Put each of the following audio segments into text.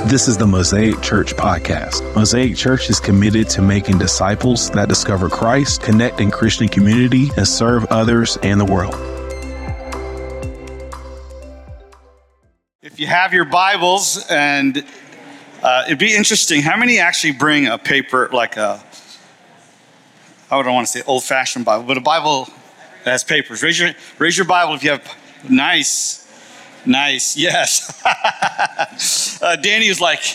This is the Mosaic Church podcast. Mosaic Church is committed to making disciples that discover Christ, connect in Christian community, and serve others and the world. If you have your Bibles, and it'd be interesting, how many actually bring a paper, like I don't want to say old-fashioned Bible, but a Bible that has papers? Raise your Bible if you have. Nice, yes. Danny was like,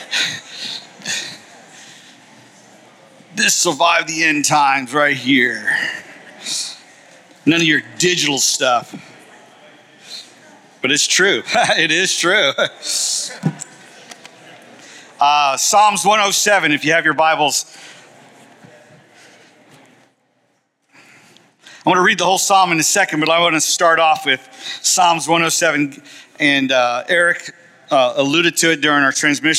this survived the end times right here. None of your digital stuff. But it's true. It is true. Psalms 107, if you have your Bibles. I want to read the whole psalm in a second, but I want to start off with Psalms 107. And Eric alluded to it during our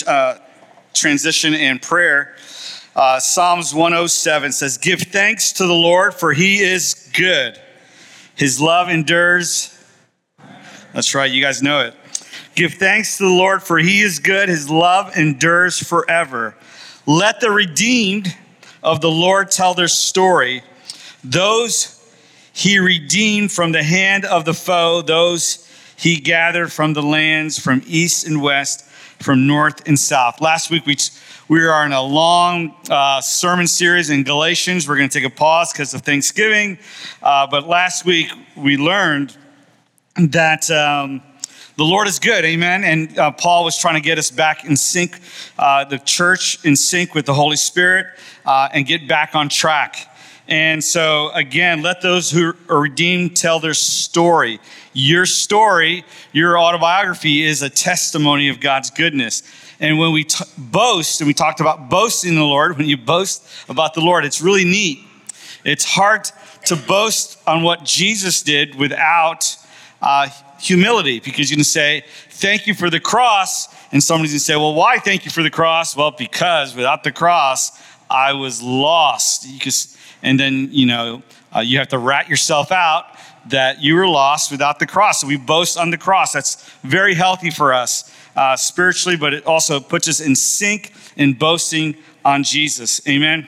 transition and prayer. Psalms 107 says, "Give thanks to the Lord, for he is good. His love endures." That's right, you guys know it. "Give thanks to the Lord, for he is good. His love endures forever. Let the redeemed of the Lord tell their story. Those he redeemed from the hand of the foe, those he gathered from the lands, from east and west, from north and south." Last week, we are in a long sermon series in Galatians. We're going to take a pause because of Thanksgiving. But last week, we learned that the Lord is good, amen? And Paul was trying to get us back in sync, the church in sync with the Holy Spirit, and get back on track. And so, again, let those who are redeemed tell their story. Your story, your autobiography, is a testimony of God's goodness. And when we boast, and we talked about boasting in the Lord, when you boast about the Lord, it's really neat. It's hard to boast on what Jesus did without humility, because you can say, thank you for the cross. And somebody's going to say, well, why thank you for the cross? Well, because without the cross, I was lost. And then, you have to rat yourself out that you were lost without the cross. So we boast on the cross. That's very healthy for us spiritually, but it also puts us in sync in boasting on Jesus. Amen.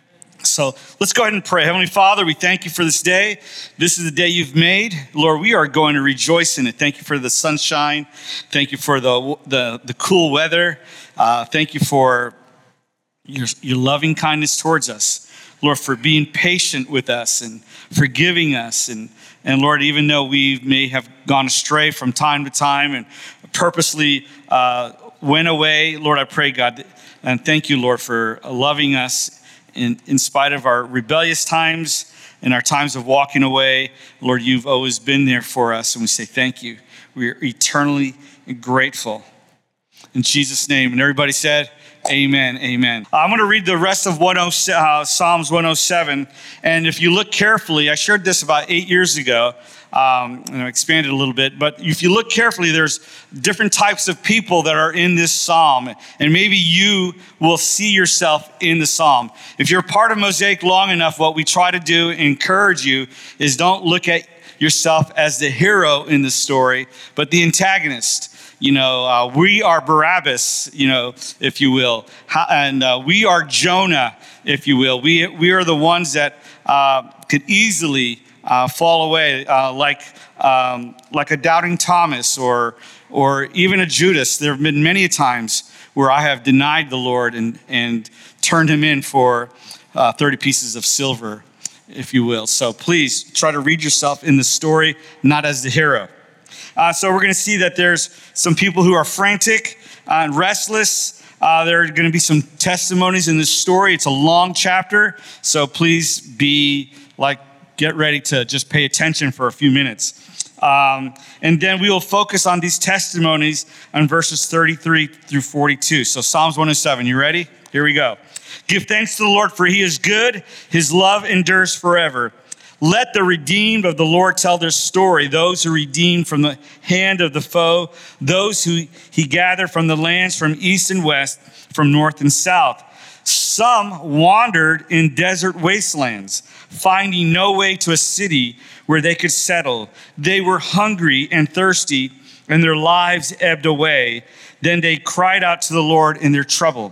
So let's go ahead and pray. Heavenly Father, we thank you for this day. This is the day you've made. Lord, we are going to rejoice in it. Thank you for the sunshine. Thank you for the cool weather. Thank you for your loving kindness towards us. Lord, for being patient with us and forgiving us. And Lord, even though we may have gone astray from time to time and purposely went away, Lord, I pray, God, and thank you, Lord, for loving us in spite of our rebellious times and our times of walking away. Lord, you've always been there for us, and we say thank you. We are eternally grateful. In Jesus' name. And everybody said, amen, amen. I'm going to read the rest of Psalms 107. And if you look carefully, I shared this about 8 years ago, and I expanded a little bit. But if you look carefully, there's different types of people that are in this psalm. And maybe you will see yourself in the psalm. If you're part of Mosaic long enough, what we try to do, encourage you, is don't look at yourself as the hero in the story, but the antagonist. We are Barabbas, if you will. And we are Jonah, if you will. We are the ones that could easily fall away, like a doubting Thomas or even a Judas. There have been many times where I have denied the Lord and turned him in for 30 pieces of silver, if you will. So please try to read yourself in the story, not as the hero. So we're going to see that there's some people who are frantic and restless. There are going to be some testimonies in this story. It's a long chapter, so please get ready to just pay attention for a few minutes. And then we will focus on these testimonies on verses 33 through 42. So Psalms 107, you ready? Here we go. "Give thanks to the Lord, for he is good. His love endures forever. Let the redeemed of the Lord tell their story, those who redeemed from the hand of the foe, those who he gathered from the lands from east and west, from north and south. Some wandered in desert wastelands, finding no way to a city where they could settle. They were hungry and thirsty, and their lives ebbed away. Then they cried out to the Lord in their trouble,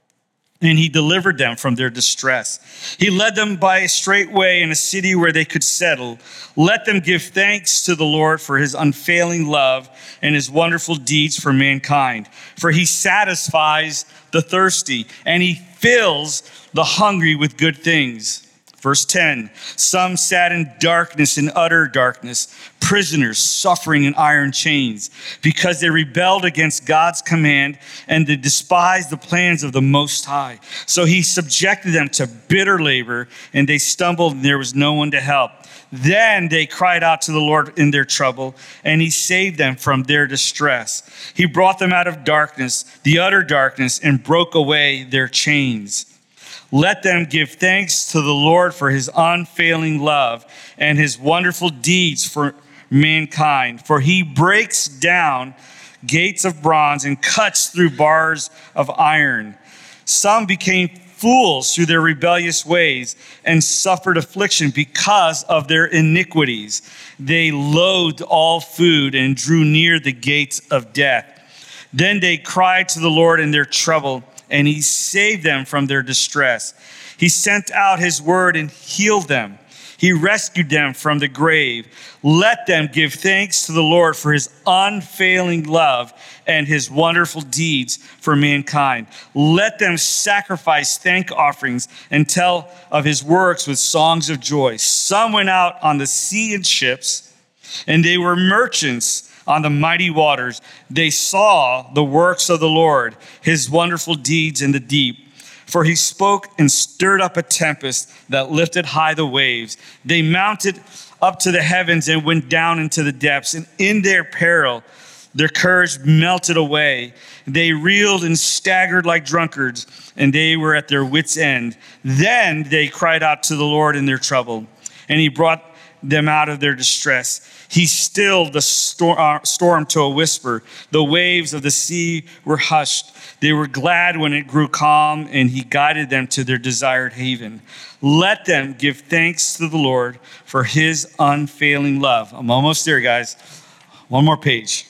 and he delivered them from their distress. He led them by a straight way in a city where they could settle. Let them give thanks to the Lord for his unfailing love and his wonderful deeds for mankind. For he satisfies the thirsty, and he fills the hungry with good things. Verse 10, some sat in darkness, in utter darkness, prisoners suffering in iron chains, because they rebelled against God's command and they despised the plans of the Most High. So he subjected them to bitter labor, and they stumbled, and there was no one to help. Then they cried out to the Lord in their trouble, and he saved them from their distress. He brought them out of darkness, the utter darkness, and broke away their chains. Let them give thanks to the Lord for his unfailing love and his wonderful deeds for mankind. For he breaks down gates of bronze and cuts through bars of iron. Some became fools through their rebellious ways and suffered affliction because of their iniquities. They loathed all food and drew near the gates of death. Then they cried to the Lord in their trouble, and he saved them from their distress. He sent out his word and healed them. He rescued them from the grave. Let them give thanks to the Lord for his unfailing love and his wonderful deeds for mankind. Let them sacrifice thank offerings and tell of his works with songs of joy. Some went out on the sea in ships, and they were merchants on the mighty waters. They saw the works of the Lord, his wonderful deeds in the deep. For he spoke and stirred up a tempest that lifted high the waves. They mounted up to the heavens and went down into the depths. And in their peril, their courage melted away. They reeled and staggered like drunkards, and they were at their wits' end. Then they cried out to the Lord in their trouble, and he brought them out of their distress. He stilled the storm to a whisper. The waves of the sea were hushed. They were glad when it grew calm, and he guided them to their desired haven. Let them give thanks to the Lord for his unfailing love. I'm almost there, guys. One more page.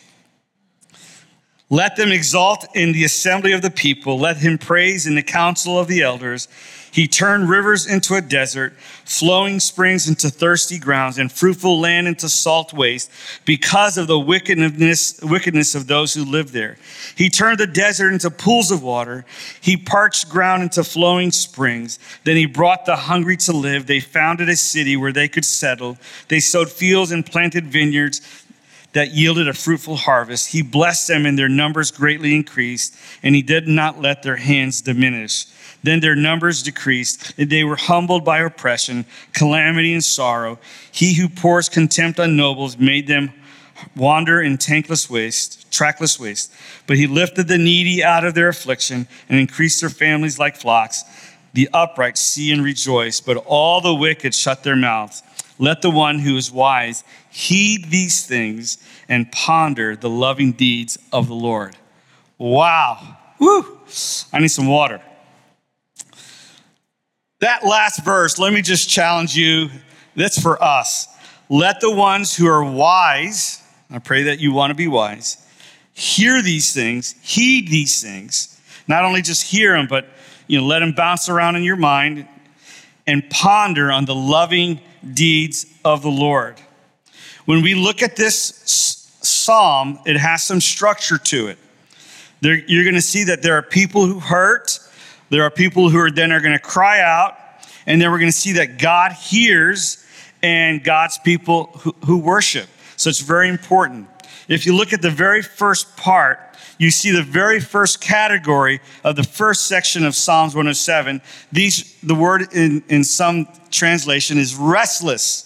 Let them exalt in the assembly of the people. Let him praise in the council of the elders. He turned rivers into a desert, flowing springs into thirsty grounds, and fruitful land into salt waste because of the wickedness of those who live there. He turned the desert into pools of water. He parched ground into flowing springs. Then he brought the hungry to live. They founded a city where they could settle. They sowed fields and planted vineyards that yielded a fruitful harvest. He blessed them, and their numbers greatly increased, and he did not let their hands diminish. Then their numbers decreased, and they were humbled by oppression, calamity, and sorrow. He who pours contempt on nobles made them wander in trackless waste. But he lifted the needy out of their affliction and increased their families like flocks. The upright see and rejoice, but all the wicked shut their mouths. Let the one who is wise heed these things and ponder the loving deeds of the Lord. Wow. Woo. I need some water. That last verse, let me just challenge you. That's for us. Let the ones who are wise, I pray that you want to be wise, hear these things, heed these things. Not only just hear them, but let them bounce around in your mind and ponder on the loving deeds of the Lord. When we look at this psalm, it has some structure to it. You're going to see that there are people who hurt. There are people who are going to cry out. And then we're going to see that God hears and God's people who worship. So it's very important. If you look at the very first part, you see the very first category of the first section of Psalms 107. The word in some translation is restless.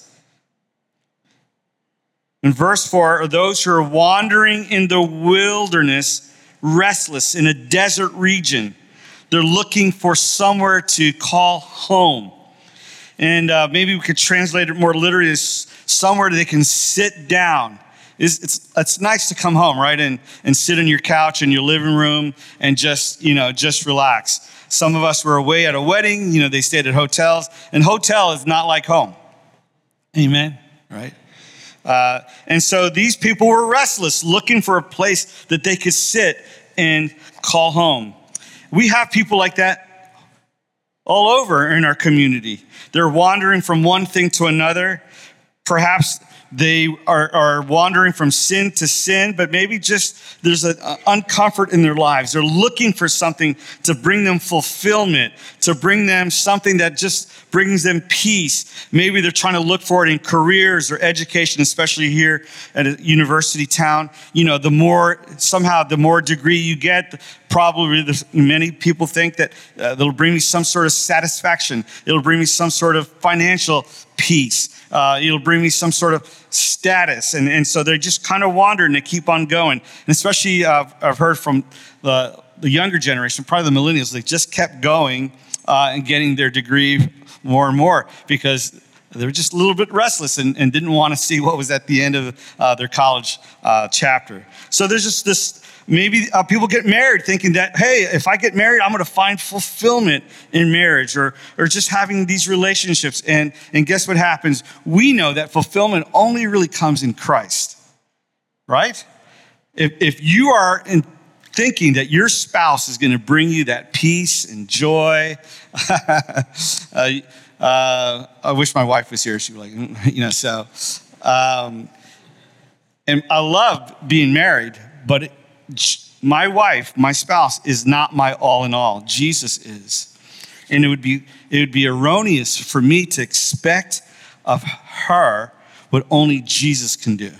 In verse 4, are those who are wandering in the wilderness, restless in a desert region. They're looking for somewhere to call home. And maybe we could translate it more literally as somewhere they can sit down. It's nice to come home, right? And sit on your couch in your living room and just relax. Some of us were away at a wedding, they stayed at hotels. And hotel is not like home. Amen, right? And so these people were restless, looking for a place that they could sit and call home. We have people like that all over in our community. They're wandering from one thing to another. Perhaps they are wandering from sin to sin, but maybe just there's an uncomfort in their lives. They're looking for something to bring them fulfillment, to bring them something that just brings them peace. Maybe they're trying to look for it in careers or education, especially here at a university town. You know, the more degree you get, probably many people think that it'll bring me some sort of satisfaction. It'll bring me some sort of financial peace. It'll bring me some sort of status. And so they're just kind of wandering. They keep on going. And especially I've heard from the younger generation, probably the millennials, they just kept going and getting their degree more and more because they were just a little bit restless and didn't want to see what was at the end of their college chapter. So there's just this. Maybe people get married thinking that, hey, if I get married, I'm going to find fulfillment in marriage or just having these relationships. And guess what happens? We know that fulfillment only really comes in Christ, right? If you are thinking that your spouse is going to bring you that peace and joy, I wish my wife was here. She'd be like, so. And I love being married, but my wife, my spouse, is not my all in all. Jesus is. And it would be erroneous for me to expect of her what only Jesus can do.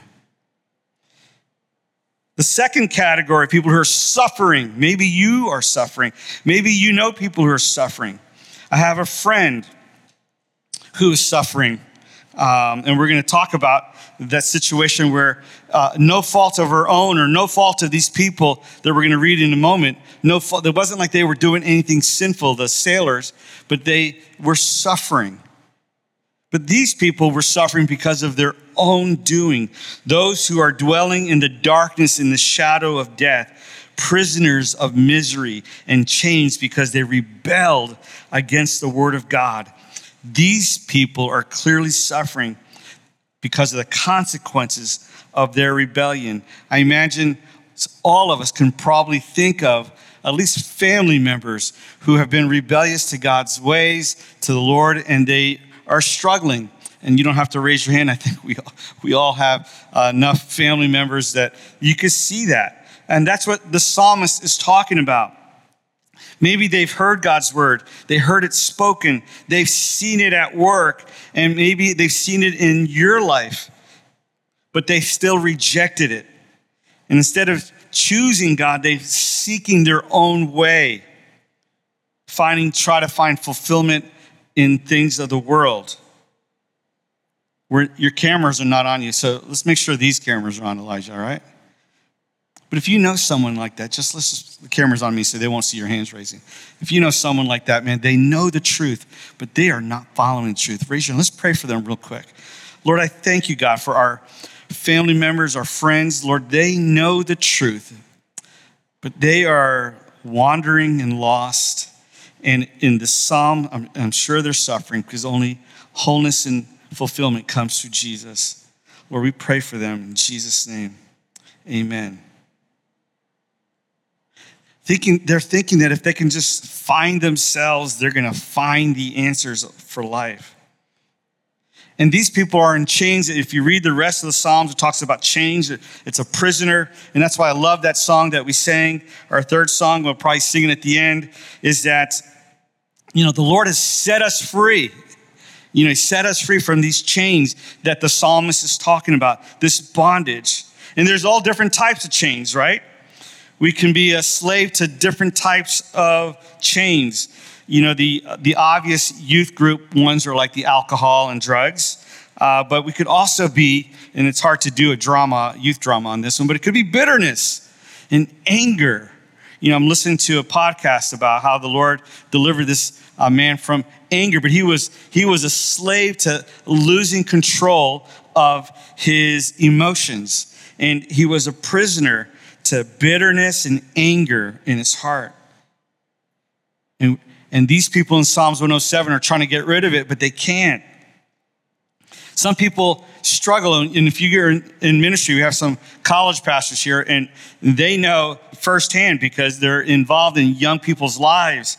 The second category of people who are suffering, maybe you are suffering. Maybe you know people who are suffering. I have a friend who is suffering. And we're going to talk about that situation where no fault of her own or no fault of these people that we're going to read in a moment. No fault. It wasn't like they were doing anything sinful, the sailors, but they were suffering. But these people were suffering because of their own doing. Those who are dwelling in the darkness in the shadow of death, prisoners of misery and chains because they rebelled against the word of God. These people are clearly suffering because of the consequences of their rebellion. I imagine all of us can probably think of at least family members who have been rebellious to God's ways, to the Lord, and they are struggling. And you don't have to raise your hand. I think we all have enough family members that you can see that. And that's what the psalmist is talking about. Maybe they've heard God's word. They heard it spoken. They've seen it at work. And maybe they've seen it in your life. But they still rejected it. And instead of choosing God, they're seeking their own way. Try to find fulfillment in things of the world. Your cameras are not on you. So let's make sure these cameras are on, Elijah, all right? But if you know someone like that, the camera's on me so they won't see your hands raising. If you know someone like that, man, they know the truth, but they are not following the truth. Raise your hand. Let's pray for them real quick. Lord, I thank you, God, for our family members, our friends. Lord, they know the truth, but they are wandering and lost. And in the psalm, I'm sure they're suffering because only wholeness and fulfillment comes through Jesus. Lord, we pray for them in Jesus' name. Amen. They're thinking that if they can just find themselves, they're going to find the answers for life. And these people are in chains. If you read the rest of the Psalms, it talks about chains. It's a prisoner. And that's why I love that song that we sang. Our third song, we'll probably sing it at the end, is that, the Lord has set us free. He set us free from these chains that the psalmist is talking about, this bondage. And there's all different types of chains, right? We can be a slave to different types of chains. The obvious youth group ones are like the alcohol and drugs. But we could also be, and it's hard to do a youth drama on this one, but it could be bitterness and anger. I'm listening to a podcast about how the Lord delivered this man from anger, but he was a slave to losing control of his emotions. And he was a prisoner to bitterness and anger in his heart. And these people in Psalms 107 are trying to get rid of it, but they can't. Some people struggle, and if you're in ministry, we have some college pastors here, and they know firsthand because they're involved in young people's lives,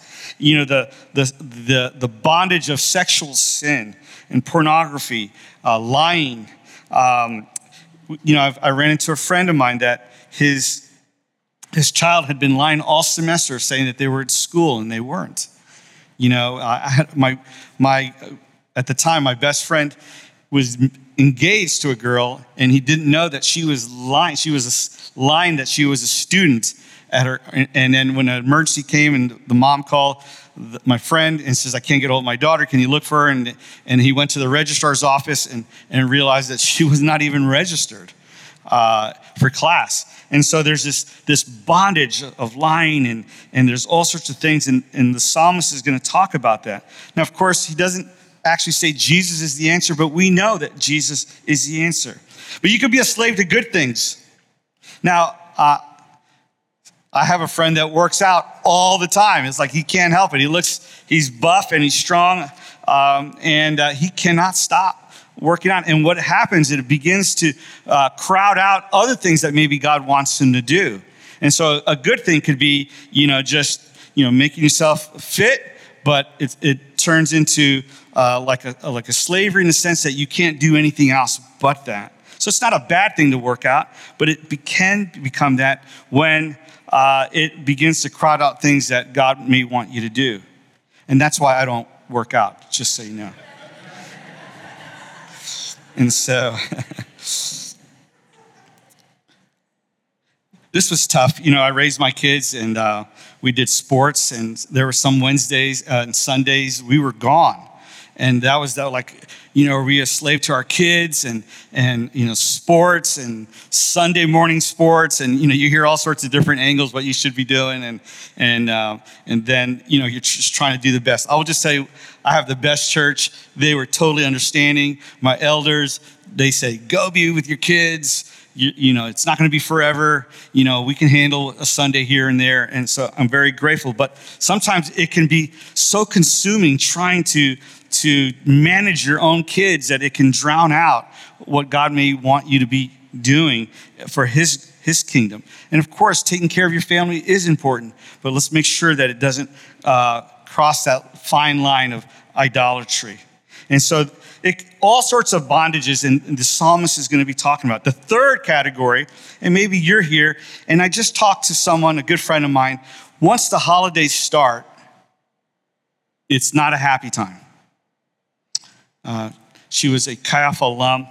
the bondage of sexual sin and pornography, lying. I ran into a friend of mine that his child had been lying all semester saying that they were at school and they weren't. I had at the time, my best friend was engaged to a girl, and he didn't know that she was lying. She was lying that she was a student at her. And then when an emergency came, and the mom called my friend and says, "I can't get hold of my daughter. Can you look for her?" And he went to the registrar's office and realized that she was not even registered for class. And so there's this bondage of lying, and there's all sorts of things, and the psalmist is going to talk about that. Now, of course, he doesn't actually say Jesus is the answer, but we know that Jesus is the answer. But you could be a slave to good things. Now, I have a friend that works out all the time. It's like he can't help it. He's buff and he's strong, and he cannot stop working out. And what happens, it begins to crowd out other things that maybe God wants him to do. And so a good thing could be, just making yourself fit, but it turns into like a slavery in the sense that you can't do anything else but that. So it's not a bad thing to work out, but it can become that when it begins to crowd out things that God may want you to do. And that's why I don't work out, just so you know. And so this was tough. I raised my kids, and we did sports, and there were some Wednesdays and Sundays we were gone. And that was are we a slave to our kids and sports and Sunday morning sports, and you hear all sorts of different angles what you should be doing, and then you're just trying to do the best. I will just tell you, I have the best church. They were totally understanding. My elders, they say, go be with your kids. It's not going to be forever. We can handle a Sunday here and there. And so I'm very grateful. But sometimes it can be so consuming trying to manage your own kids that it can drown out what God may want you to be doing for his kingdom. And of course, taking care of your family is important, but let's make sure that it doesn't cross that fine line of idolatry. And so all sorts of bondages, and the psalmist is going to be talking about. The third category, and maybe you're here, and I just talked to someone, a good friend of mine, once the holidays start, it's not a happy time. She was a Chi Alpha alum,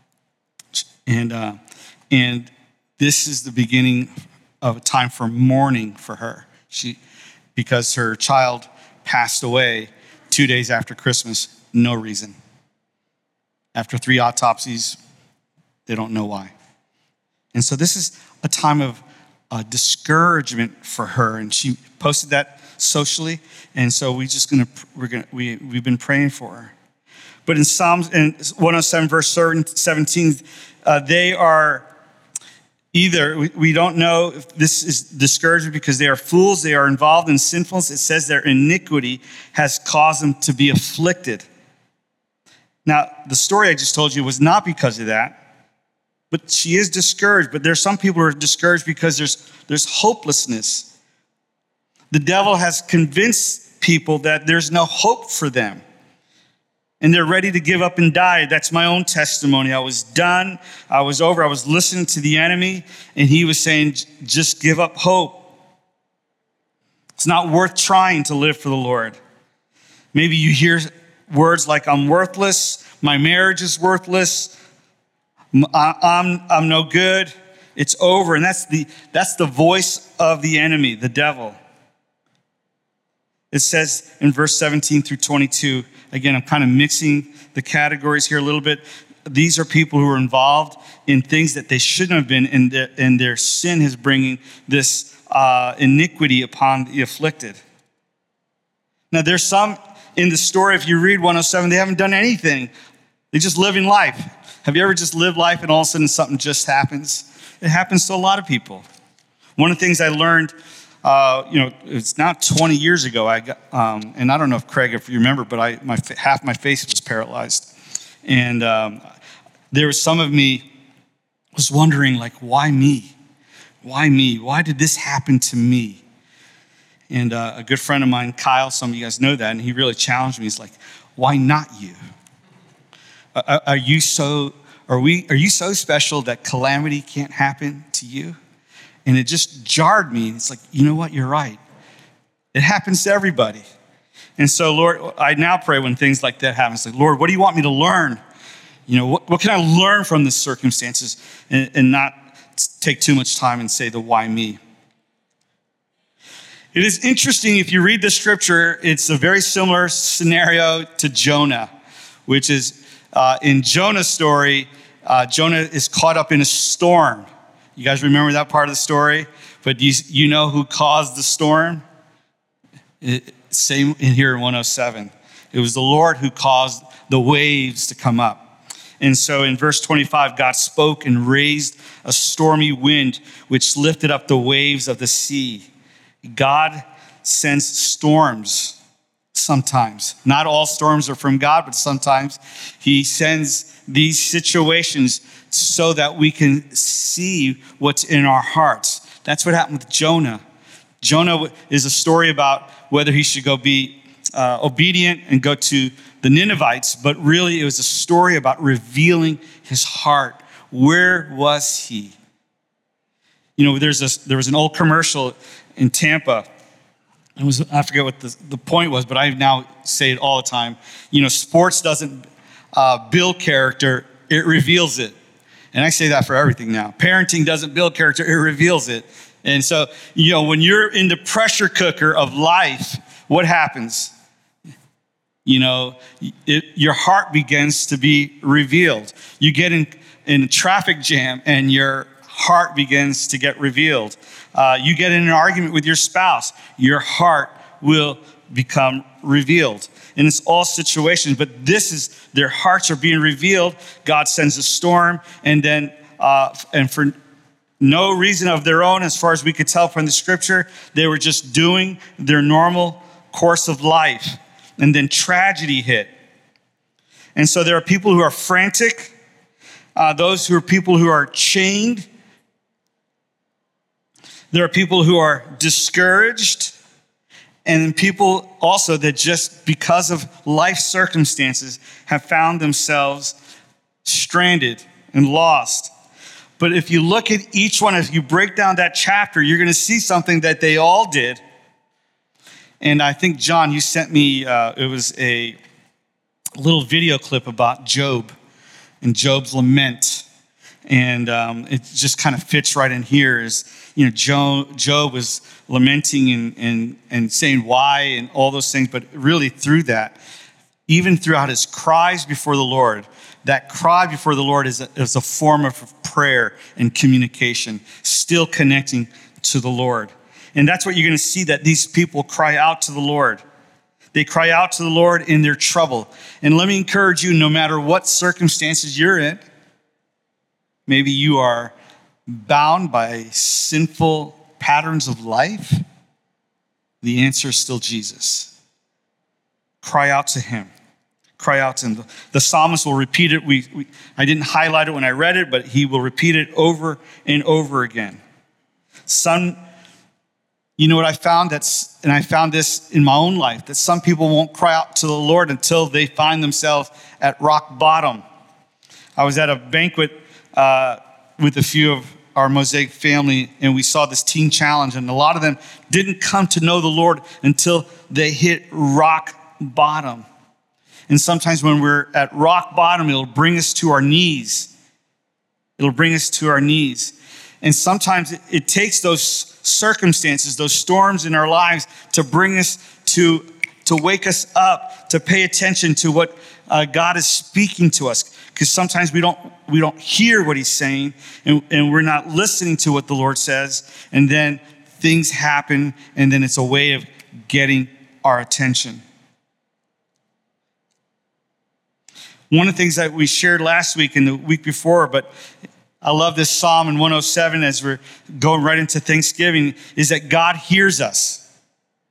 and this is the beginning of a time for mourning for her. Because her child passed away 2 days after Christmas, no reason. After 3 autopsies, they don't know why. And so this is a time of discouragement for her, and she posted that socially. And so we've been praying for her. But in Psalms 107 verse 17, they are either, we don't know if this is discouragement because they are fools, they are involved in sinfulness. It says their iniquity has caused them to be afflicted. Now, the story I just told you was not because of that, but she is discouraged. But there's some people who are discouraged because there's hopelessness. The devil has convinced people that there's no hope for them, and they're ready to give up and die. That's my own testimony. I was done. I was over. I was listening to the enemy, and he was saying, just give up hope. It's not worth trying to live for the Lord. Maybe you hear words like, I'm worthless, my marriage is worthless, I'm no good, it's over. And that's the voice of the enemy, the devil. It says in verse 17 through 22, again, I'm kind of mixing the categories here a little bit. These are people who are involved in things that they shouldn't have been, and their sin is bringing this iniquity upon the afflicted. Now, there's some in the story, if you read 107, they haven't done anything. They just live in life. Have you ever just lived life and all of a sudden something just happens? It happens to a lot of people. One of the things I learned, it's now 20 years ago. I got, and I don't know if Craig, if you remember, but half my face was paralyzed, And there was some of me was wondering, like, why me? Why me? Why did this happen to me? And a good friend of mine, Kyle, some of you guys know that, and he really challenged me. He's like, why not you? Are you so special that calamity can't happen to you? And it just jarred me. It's like, you know what? You're right. It happens to everybody. And so, Lord, I now pray when things like that happen. It's like, Lord, what do you want me to learn? What can I learn from the circumstances and not take too much time and say the why me? It is interesting, if you read the scripture, it's a very similar scenario to Jonah, which is in Jonah's story, Jonah is caught up in a storm. You guys remember that part of the story? But you know who caused the storm? Same in here in 107. It was the Lord who caused the waves to come up. And so in verse 25, God spoke and raised a stormy wind, which lifted up the waves of the sea. God sends storms sometimes. Not all storms are from God, but sometimes he sends these situations so that we can see what's in our hearts. That's what happened with Jonah. Jonah is a story about whether he should go be obedient and go to the Ninevites, but really it was a story about revealing his heart. Where was he? There was an old commercial in Tampa. I forget what the point was, but I now say it all the time. Sports doesn't build character, it reveals it. And I say that for everything now. Parenting doesn't build character, it reveals it. And so, when you're in the pressure cooker of life, what happens? Your heart begins to be revealed. You get in a traffic jam and your heart begins to get revealed. You get in an argument with your spouse, your heart will become revealed. And it's all situations, but their hearts are being revealed. God sends a storm, and then, and for no reason of their own, as far as we could tell from the scripture, they were just doing their normal course of life. And then tragedy hit. And so there are people who are frantic, people who are chained. There are people who are discouraged, and then people also that just because of life circumstances have found themselves stranded and lost. But if you look at each one, if you break down that chapter, you're going to see something that they all did. And I think, John, you sent me, it was a little video clip about Job and Job's lament. And it just kind of fits right in here. Job was lamenting and saying why and all those things. But really through that, even throughout his cries before the Lord, that cry before the Lord is a form of prayer and communication, still connecting to the Lord. And that's what you're going to see, that these people cry out to the Lord. They cry out to the Lord in their trouble. And let me encourage you, no matter what circumstances you're in, maybe you are bound by sinful patterns of life, the answer is still Jesus. Cry out to him. Cry out to him. The psalmist will repeat it. I didn't highlight it when I read it, but he will repeat it over and over again. What I found, and I found this in my own life, that some people won't cry out to the Lord until they find themselves at rock bottom. I was at a banquet with a few of our Mosaic family, and we saw this teen challenge, and a lot of them didn't come to know the Lord until they hit rock bottom. And sometimes when we're at rock bottom, it'll bring us to our knees. It'll bring us to our knees. And sometimes it takes those circumstances, those storms in our lives to bring us to wake us up, to pay attention to what God is speaking to us. Because sometimes we don't hear what he's saying, and we're not listening to what the Lord says. And then things happen, and then it's a way of getting our attention. One of the things that we shared last week and the week before, but I love this Psalm in 107 as we're going right into Thanksgiving, is that God hears us.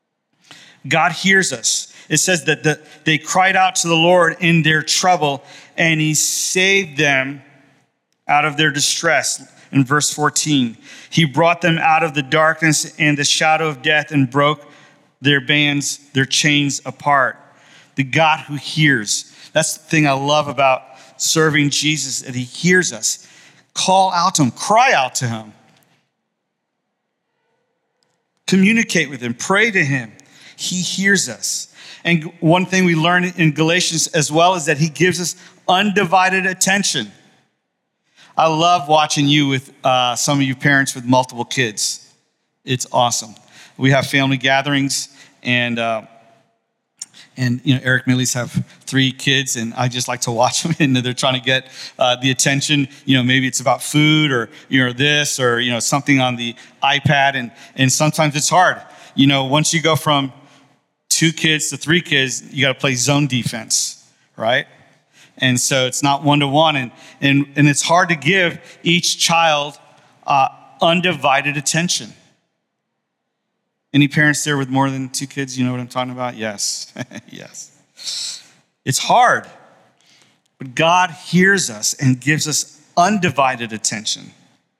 God hears us. It says that they cried out to the Lord in their trouble, and he saved them out of their distress. In verse 14, he brought them out of the darkness and the shadow of death and broke their bands, their chains apart. The God who hears. That's the thing I love about serving Jesus, that he hears us. Call out to him, cry out to him. Communicate with him, pray to him. He hears us. And one thing we learn in Galatians as well is that he gives us undivided attention. I love watching you with some of you parents with multiple kids. It's awesome. We have family gatherings, and Eric and Millie's have 3 kids, and I just like to watch them, and they're trying to get the attention. Maybe it's about food or this or something on the iPad, and sometimes it's hard. Once you go from 2 kids to 3 kids, you got to play zone defense, right? And so it's not one-to-one, and it's hard to give each child undivided attention. Any parents there with more than 2 kids, you know what I'm talking about? Yes, yes. It's hard, but God hears us and gives us undivided attention.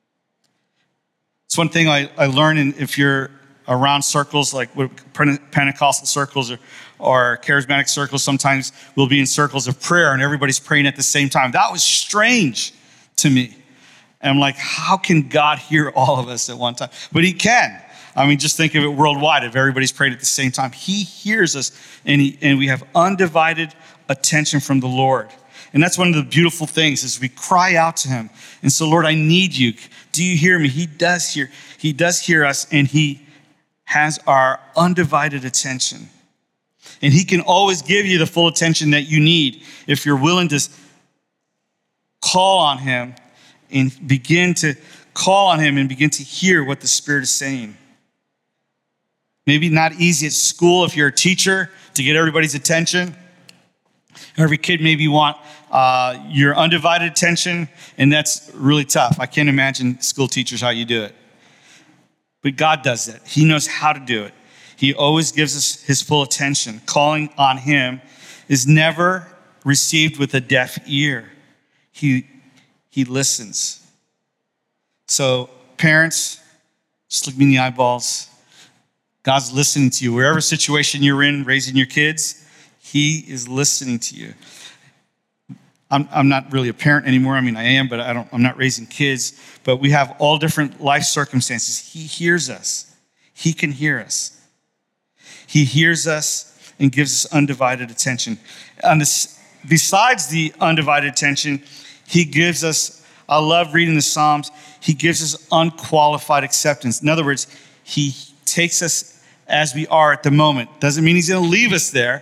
It's one thing I learned if you're around circles like Pentecostal circles or charismatic circles. Sometimes we'll be in circles of prayer and everybody's praying at the same time. That was strange to me. And I'm like, how can God hear all of us at one time? But he can. Just think of it worldwide. If everybody's praying at the same time, he hears us, and we have undivided attention from the Lord. And that's one of the beautiful things is we cry out to him. And so, Lord, I need you. Do you hear me? He does hear. He does hear us, and he has our undivided attention. And he can always give you the full attention that you need if you're willing to call on him and begin to hear what the Spirit is saying. Maybe not easy at school if you're a teacher to get everybody's attention. Every kid maybe want your undivided attention, and that's really tough. I can't imagine school teachers how you do it. But God does it. He knows how to do it. He always gives us his full attention. Calling on him is never received with a deaf ear. He listens. So parents, just look me in the eyeballs. God's listening to you. Wherever situation you're in, raising your kids, he is listening to you. I'm not really a parent anymore. I am, but I'm not raising kids. But we have all different life circumstances. He hears us. He can hear us. He hears us and gives us undivided attention. And besides the undivided attention, he gives us, I love reading the Psalms, he gives us unqualified acceptance. In other words, he takes us as we are at the moment. Doesn't mean he's going to leave us there.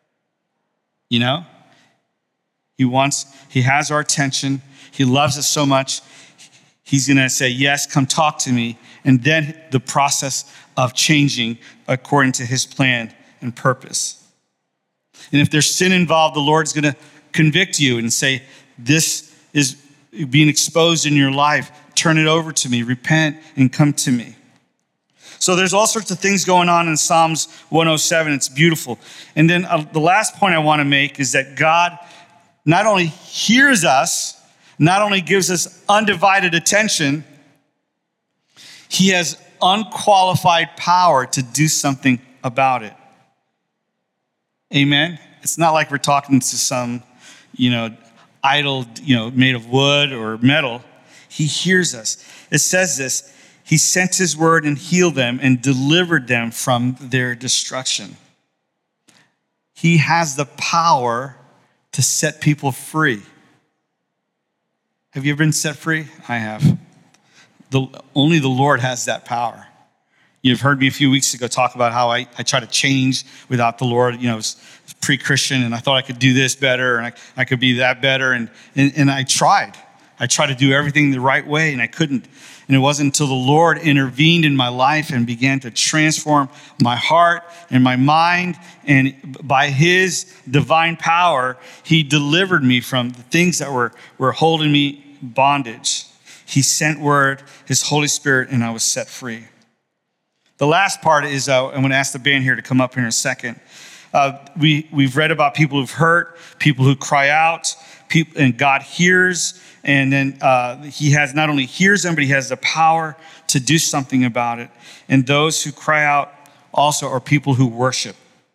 He has our attention. He loves us so much. He's going to say, yes, come talk to me. And then the process of changing according to his plan and purpose. And if there's sin involved, the Lord's going to convict you and say, this is being exposed in your life. Turn it over to me. Repent and come to me. So there's all sorts of things going on in Psalms 107. It's beautiful. And then the last point I want to make is that God not only hears us, not only gives us undivided attention, he has unqualified power to do something about it. Amen? It's not like we're talking to some, idol, made of wood or metal. He hears us. It says this, he sent his word and healed them and delivered them from their destruction. He has the power to set people free. Have you ever been set free? I have. Only the Lord has that power. You've heard me a few weeks ago talk about how I try to change without the Lord. I was pre-Christian and I thought I could do this better and I could be that better. And I tried. I tried to do everything the right way and I couldn't. And it wasn't until the Lord intervened in my life and began to transform my heart and my mind. And by his divine power, he delivered me from the things that were holding me bondage. He sent word, his Holy Spirit, and I was set free. The last part is, I'm going to ask the band here to come up here in a second. We've read about people who've hurt, people who cry out, and God hears. And then he has not only hears them, but he has the power to do something about it. And those who cry out also are people who worship.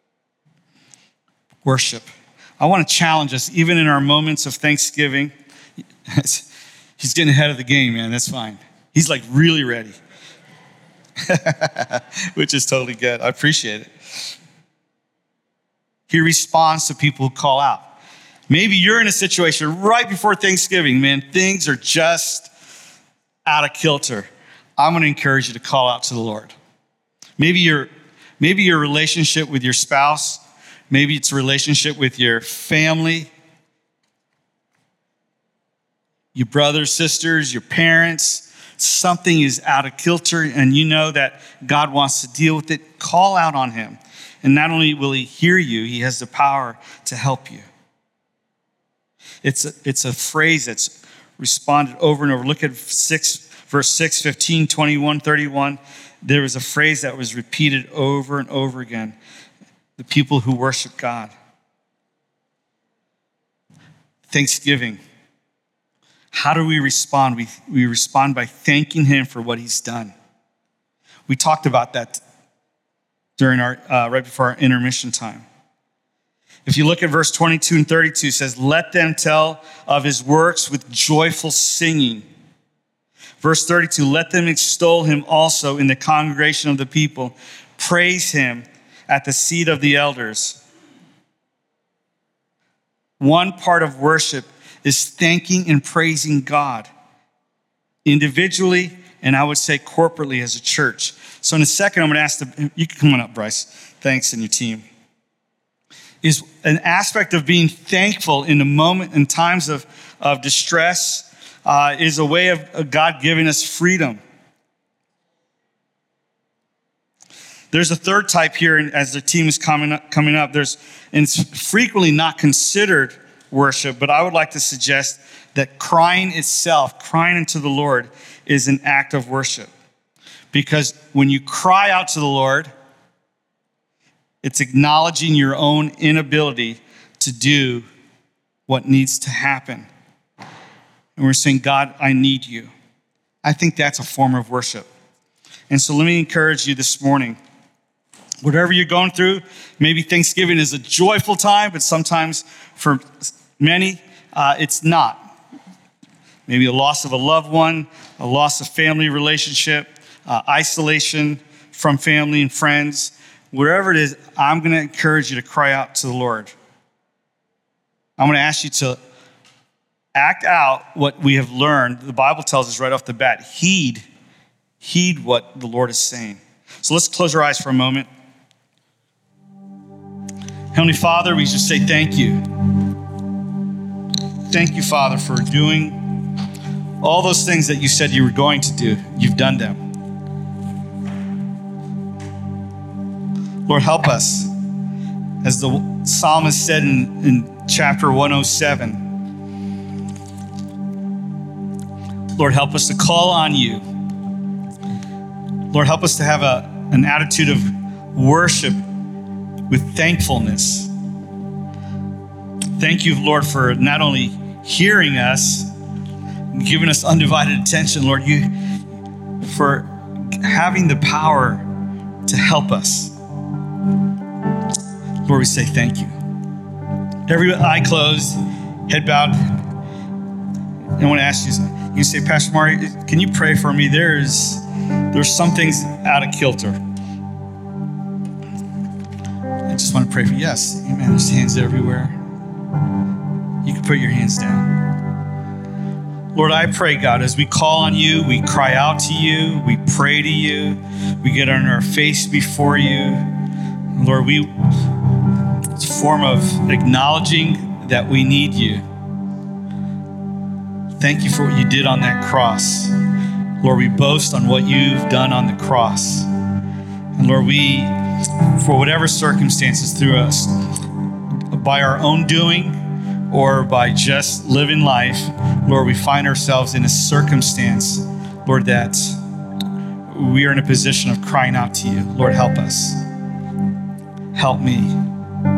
Worship. I want to challenge us, even in our moments of thanksgiving. He's getting ahead of the game, man. That's fine. He's like really ready, which is totally good. I appreciate it. He responds to people who call out. Maybe you're in a situation right before Thanksgiving, man. Things are just out of kilter. I'm going to encourage you to call out to the Lord. Maybe your relationship with your spouse, maybe it's a relationship with your family, your brothers, sisters, your parents. Something is out of kilter, and you know that God wants to deal with it. Call out on him. And not only will he hear you, he has the power to help you. It's a phrase that's responded over and over. Look at verse 6, 15, 21, 31. There was a phrase that was repeated over and over again. The people who worship God. Thanksgiving. How do we respond? We respond by thanking him for what he's done. We talked about that during our right before our intermission time. If you look at verse 22 and 32, it says, let them tell of his works with joyful singing. Verse 32, let them extol him also in the congregation of the people. Praise him at the seat of the elders. One part of worship is thanking and praising God individually, and I would say corporately as a church. So in a second, I'm going to ask you can come on up, Bryce. Thanks, and your team. Is an aspect of being thankful in the moment, in times of distress, is a way of God giving us freedom. There's a third type here, and as the team is coming up, and it's frequently not considered worship, but I would like to suggest that crying itself, crying unto the Lord, is an act of worship. Because when you cry out to the Lord, it's acknowledging your own inability to do what needs to happen. And we're saying, God, I need you. I think that's a form of worship. And so let me encourage you this morning. Whatever you're going through, maybe Thanksgiving is a joyful time, but sometimes for many, it's not. Maybe a loss of a loved one, a loss of family relationship, isolation from family and friends. Wherever it is, I'm going to encourage you to cry out to the Lord. I'm going to ask you to act out what we have learned. The Bible tells us right off the bat, heed what the Lord is saying. So let's close our eyes for a moment. Heavenly Father, we just say thank you. Thank you, Father, for doing all those things that you said you were going to do. You've done them. Lord, help us. As the psalmist said in chapter 107, Lord, help us to call on you. Lord, help us to have an attitude of worship with thankfulness. Thank you, Lord, for not only hearing us, giving us undivided attention, Lord, you for having the power to help us. Lord, we say thank you. Every eye closed, head bowed. I want to ask you, you say, Pastor Mari, can you pray for me? There's some things out of kilter. I just want to pray for you. Yes, amen. There's hands everywhere. You can put your hands down. Lord, I pray, God, as we call on you, we cry out to you, we pray to you, we get on our face before you. Lord, it's a form of acknowledging that we need you. Thank you for what you did on that cross. Lord, we boast on what you've done on the cross. And Lord, we, for whatever circumstances through us, by our own doing or by just living life, Lord, we find ourselves in a circumstance, Lord, that we are in a position of crying out to you. Lord, help us. Help me.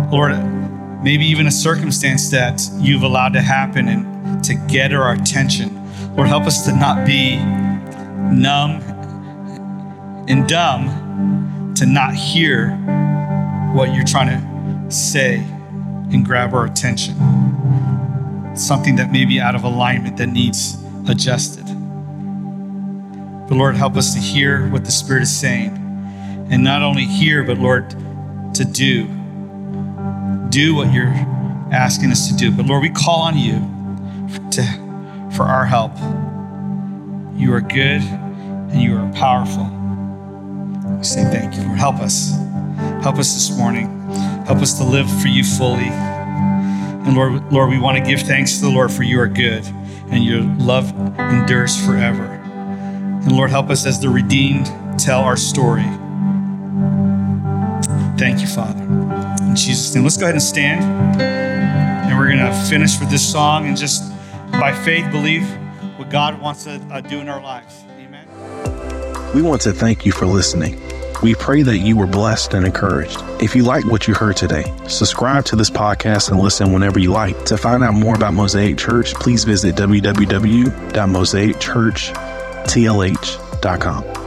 Lord, maybe even a circumstance that you've allowed to happen and to get our attention. Lord, help us to not be numb and dumb, to not hear what you're trying to say and grab our attention. Something that may be out of alignment that needs adjusted. But Lord, help us to hear what the Spirit is saying. And not only hear, but Lord, to do what you're asking us to do. But Lord, we call on you for our help. You are good and you are powerful. We say thank you, Lord. Help us. Help us this morning. Help us to live for you fully. And Lord, we want to give thanks to the Lord, for you are good and your love endures forever. And Lord, help us as the redeemed tell our story. Thank you, Father. In Jesus' name, let's go ahead and stand. And we're going to finish with this song and just by faith believe what God wants to do in our lives. Amen. We want to thank you for listening. We pray that you were blessed and encouraged. If you like what you heard today, subscribe to this podcast and listen whenever you like. To find out more about Mosaic Church, please visit www.mosaicchurchtlh.com.